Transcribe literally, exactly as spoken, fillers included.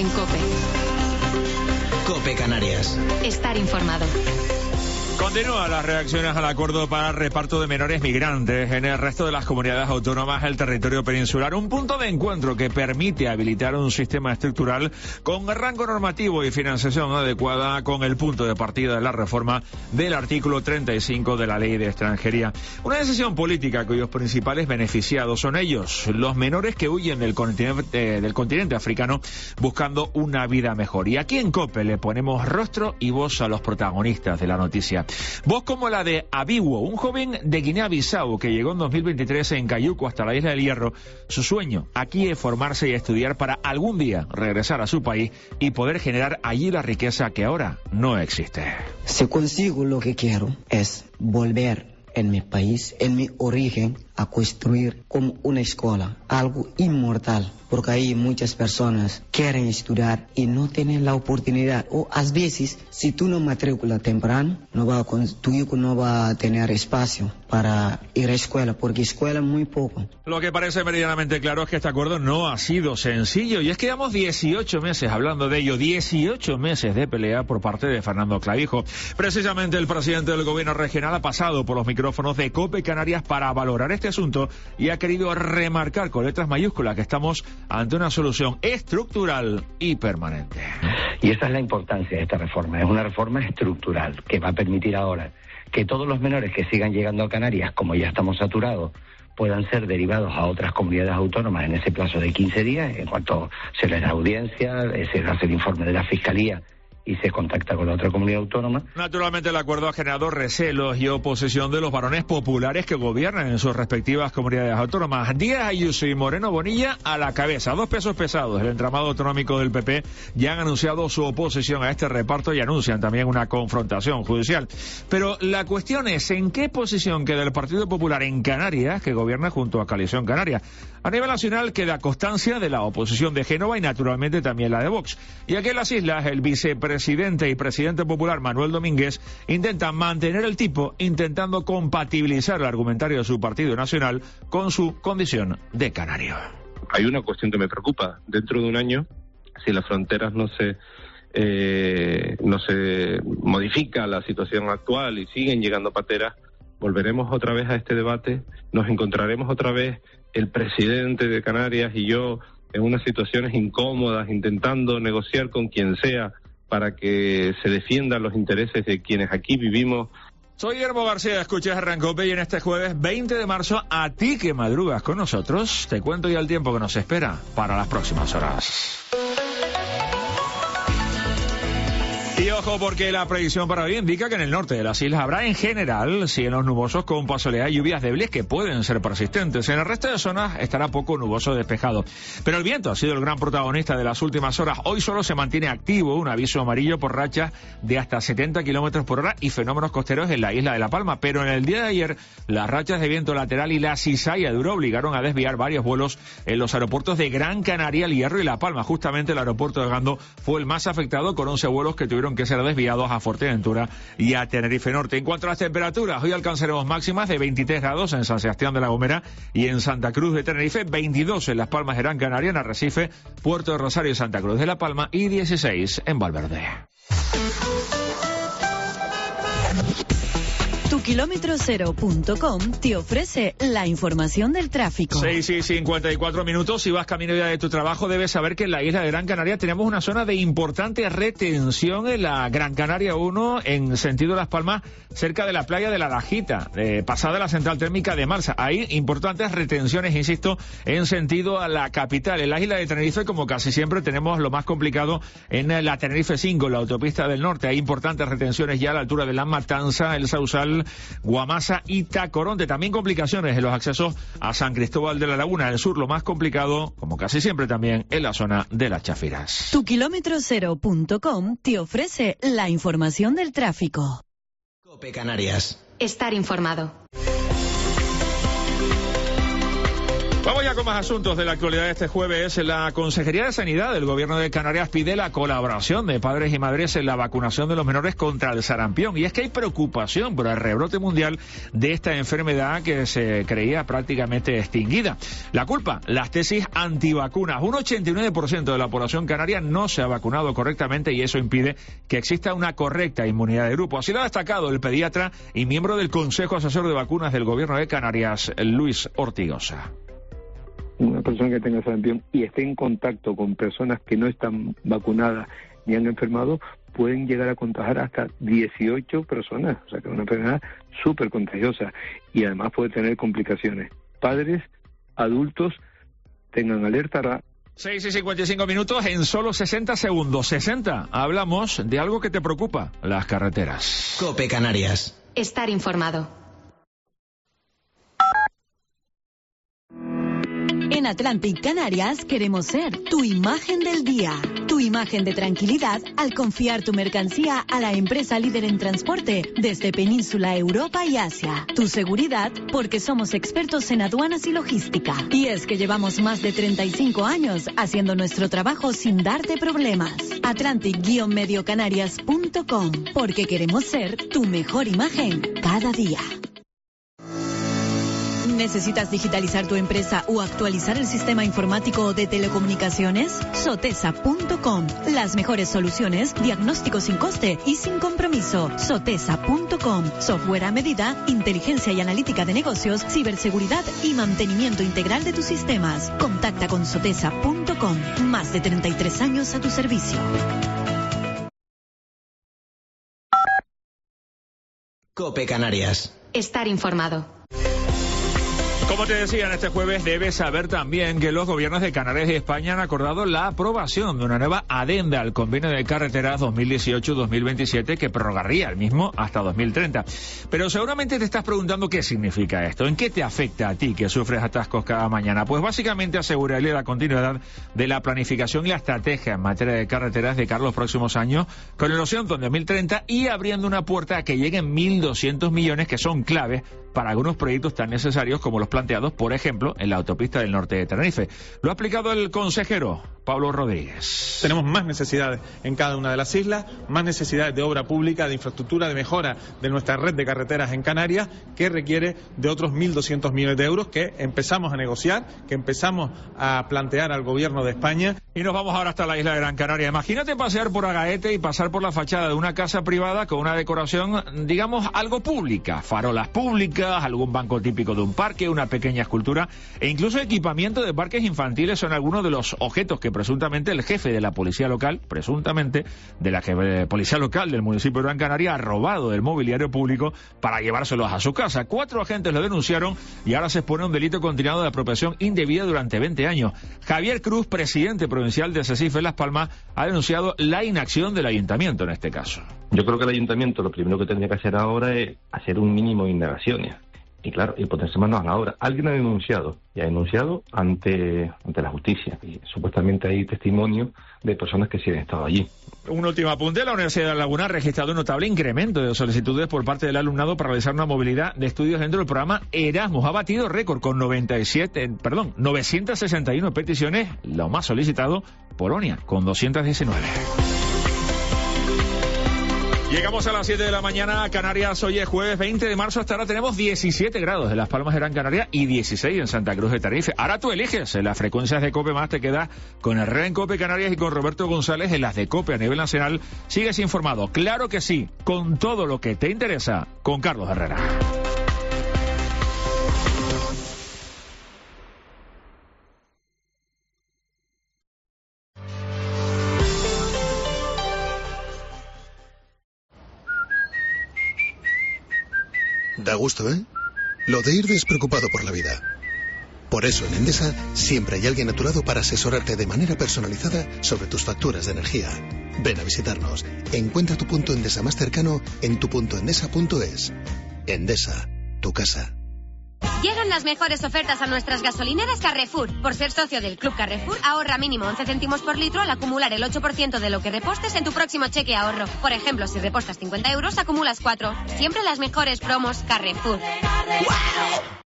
en COPE. COPE Canarias. Estar informado. Continúan las reacciones al acuerdo para el reparto de menores migrantes en el resto de las comunidades autónomas del territorio peninsular. Un punto de encuentro que permite habilitar un sistema estructural con rango normativo y financiación adecuada con el punto de partida de la reforma del artículo treinta y cinco de la Ley de Extranjería. Una decisión política cuyos principales beneficiados son ellos, los menores que huyen del continente, eh, del continente africano buscando una vida mejor. Y aquí en COPE le ponemos rostro y voz a los protagonistas de la noticia. Voz como la de Abiwo, un joven de Guinea-Bissau que llegó en dos mil veintitrés en Cayuco hasta la Isla del Hierro. Su sueño aquí es formarse y estudiar para algún día regresar a su país y poder generar allí la riqueza que ahora no existe. Si consigo lo que quiero es volver en mi país, en mi origen, a construir como una escuela, algo inmortal, porque ahí muchas personas quieren estudiar y no tienen la oportunidad, o a veces, si tú no matriculas temprano, no va a, tu hijo no va a tener espacio para ir a escuela, porque escuela muy poco. Lo que parece meridianamente claro es que este acuerdo no ha sido sencillo, y es que llevamos dieciocho meses hablando de ello, dieciocho meses de pelea por parte de Fernando Clavijo. Precisamente el presidente del gobierno regional ha pasado por los micrófonos de COPE Canarias para valorar este asunto y ha querido remarcar con letras mayúsculas que estamos ante una solución estructural y permanente. Y esa es la importancia de esta reforma, es una reforma estructural que va a permitir ahora que todos los menores que sigan llegando a Canarias, como ya estamos saturados, puedan ser derivados a otras comunidades autónomas en ese plazo de quince días, en cuanto se les da audiencia, se hace el informe de la Fiscalía y se contacta con la otra comunidad autónoma. Naturalmente el acuerdo ha generado recelos y oposición de los varones populares que gobiernan en sus respectivas comunidades autónomas. Díaz Ayuso y Moreno Bonilla a la cabeza, dos pesos pesados. El entramado autonómico del P P ya han anunciado su oposición a este reparto y anuncian también una confrontación judicial. Pero la cuestión es en qué posición queda el Partido Popular en Canarias, que gobierna junto a Coalición Canaria. A nivel nacional queda constancia de la oposición de Génova y naturalmente también la de Vox. Y aquí en las islas el vicepresidente Presidente y presidente popular Manuel Domínguez intenta mantener el tipo, intentando compatibilizar el argumentario de su partido nacional con su condición de canario. Hay una cuestión que me preocupa. Dentro de un año, si las fronteras no se eh, no se modifica la situación actual y siguen llegando pateras, volveremos otra vez a este debate, nos encontraremos otra vez el presidente de Canarias y yo en unas situaciones incómodas, intentando negociar con quien sea para que se defiendan los intereses de quienes aquí vivimos. Soy Guillermo García, escuchas Arrancope y en este jueves veinte de marzo, a ti que madrugas con nosotros, te cuento ya el tiempo que nos espera para las próximas horas. Y ojo, porque la predicción para hoy indica que en el norte de las islas habrá en general cielos nubosos con posibilidad de lluvias débiles que pueden ser persistentes. En el resto de zonas estará poco nuboso despejado. Pero el viento ha sido el gran protagonista de las últimas horas. Hoy solo se mantiene activo un aviso amarillo por rachas de hasta setenta kilómetros por hora y fenómenos costeros en la isla de La Palma. Pero en el día de ayer, las rachas de viento lateral y la cizalla dura obligaron a desviar varios vuelos en los aeropuertos de Gran Canaria, El Hierro y La Palma. Justamente el aeropuerto de Gando fue el más afectado, con once vuelos que tuvieron que ser desviados a Fuerteventura y a Tenerife Norte. En cuanto a las temperaturas, hoy alcanzaremos máximas de veintitrés grados en San Sebastián de la Gomera y en Santa Cruz de Tenerife, veintidós en Las Palmas de Gran Canaria, en Arrecife, Puerto de Rosario y Santa Cruz de la Palma y dieciséis en Valverde. Tu kilómetro cero punto com te ofrece la información del tráfico. seis y cincuenta y cuatro minutos. Si vas camino ya de tu trabajo, debes saber que en la isla de Gran Canaria tenemos una zona de importante retención en la Gran Canaria uno, en sentido Las Palmas, cerca de la playa de la Lajita, eh, pasada la central térmica de Marsa. Hay importantes retenciones, insisto, en sentido a la capital. En la isla de Tenerife, como casi siempre, tenemos lo más complicado en la Tenerife cinco, la autopista del norte. Hay importantes retenciones ya a la altura de La Matanza, El Sausal, Guamasa y Tacoronte. También complicaciones en los accesos a San Cristóbal de la Laguna. En el sur, lo más complicado, como casi siempre también, en la zona de Las Chafiras. Tu kilómetro cero punto com te ofrece la información del tráfico. COPE Canarias. Estar informado. Vamos ya con más asuntos de la actualidad de este jueves. La Consejería de Sanidad del Gobierno de Canarias pide la colaboración de padres y madres en la vacunación de los menores contra el sarampión. Y es que hay preocupación por el rebrote mundial de esta enfermedad que se creía prácticamente extinguida. La culpa, las tesis antivacunas. Un ochenta y nueve por ciento de la población canaria no se ha vacunado correctamente y eso impide que exista una correcta inmunidad de grupo. Así lo ha destacado el pediatra y miembro del Consejo Asesor de Vacunas del Gobierno de Canarias, Luis Ortigosa. Una persona que tenga sarampión y esté en contacto con personas que no están vacunadas ni han enfermado, pueden llegar a contagiar hasta dieciocho personas. O sea que es una enfermedad súper contagiosa y además puede tener complicaciones. Padres, adultos, tengan alerta. seis y cincuenta y cinco minutos en solo sesenta segundos. sesenta. Hablamos de algo que te preocupa, las carreteras. COPE Canarias. Estar informado. En Atlantic Canarias queremos ser tu imagen del día, tu imagen de tranquilidad al confiar tu mercancía a la empresa líder en transporte desde Península, Europa y Asia. Tu seguridad porque somos expertos en aduanas y logística. Y es que llevamos más de treinta y cinco años haciendo nuestro trabajo sin darte problemas. Atlantic Medio Canarias punto com, porque queremos ser tu mejor imagen cada día. ¿Necesitas digitalizar tu empresa o actualizar el sistema informático de telecomunicaciones? Sotesa punto com. Las mejores soluciones, diagnóstico sin coste y sin compromiso. Sotesa punto com. Software a medida, inteligencia y analítica de negocios, ciberseguridad y mantenimiento integral de tus sistemas. Contacta con Sotesa punto com. Más de treinta y tres años a tu servicio. COPE Canarias. Estar informado. Como te decía, en este jueves debes saber también que los gobiernos de Canarias y España han acordado la aprobación de una nueva adenda al convenio de carreteras dos mil dieciocho dos mil veintisiete que prorrogaría el mismo hasta dos mil treinta. Pero seguramente te estás preguntando qué significa esto, en qué te afecta a ti que sufres atascos cada mañana. Pues básicamente aseguraría la continuidad de la planificación y la estrategia en materia de carreteras de cara a los próximos años con el horizonte en dos mil treinta y abriendo una puerta a que lleguen mil doscientos millones que son claves para algunos proyectos tan necesarios como los planteados, por ejemplo, en la autopista del norte de Tenerife. Lo ha explicado el consejero Pablo Rodríguez. Tenemos más necesidades en cada una de las islas, más necesidades de obra pública, de infraestructura, de mejora de nuestra red de carreteras en Canarias, que requiere de otros mil doscientos millones de euros que empezamos a negociar, que empezamos a plantear al gobierno de España. Y nos vamos ahora hasta la isla de Gran Canaria. Imagínate pasear por Agaete y pasar por la fachada de una casa privada con una decoración, digamos, algo pública. Farolas públicas, algún banco típico de un parque, una pequeña escultura e incluso equipamiento de parques infantiles son algunos de los objetos que presuntamente el jefe de la policía local, presuntamente de la jefe, policía local del municipio de Gran Canaria ha robado del mobiliario público para llevárselos a su casa. Cuatro agentes lo denunciaron y ahora se expone un delito continuado de apropiación indebida durante veinte años. Javier Cruz, presidente provincial de CECIF en Las Palmas, ha denunciado la inacción del ayuntamiento en este caso. Yo creo que el ayuntamiento lo primero que tendría que hacer ahora es hacer un mínimo de indagaciones. Y claro, y ponerse manos a la obra. Alguien ha denunciado, y ha denunciado ante, ante la justicia. Y supuestamente hay testimonios de personas que sí han estado allí. Un último apunte. La Universidad de La Laguna ha registrado un notable incremento de solicitudes por parte del alumnado para realizar una movilidad de estudios dentro del programa Erasmus. Ha batido récord con noventa y siete, perdón, novecientas sesenta y uno peticiones, lo más solicitado, Polonia, con doscientas diecinueve. Llegamos a las siete de la mañana a Canarias. Hoy es jueves veinte de marzo. Hasta ahora tenemos diecisiete grados en Las Palmas de Gran Canaria y dieciséis en Santa Cruz de Tenerife. Ahora tú eliges. En las frecuencias de COPE más te quedas con el Red en COPE Canarias y con Roberto González en las de COPE a nivel nacional. Sigues informado. Claro que sí. Con todo lo que te interesa. Con Carlos Herrera. Da gusto, ¿eh? Lo de ir despreocupado por la vida. Por eso en Endesa siempre hay alguien a tu lado para asesorarte de manera personalizada sobre tus facturas de energía. Ven a visitarnos. Encuentra tu punto Endesa más cercano en tu punto endesa punto es. Endesa, tu casa. Llegan las mejores ofertas a nuestras gasolineras Carrefour. Por ser socio del Club Carrefour, ahorra mínimo once céntimos por litro al acumular el ocho por ciento de lo que repostes en tu próximo cheque ahorro. Por ejemplo, si repostas cincuenta euros, acumulas cuatro. Siempre las mejores promos Carrefour. ¡Wow!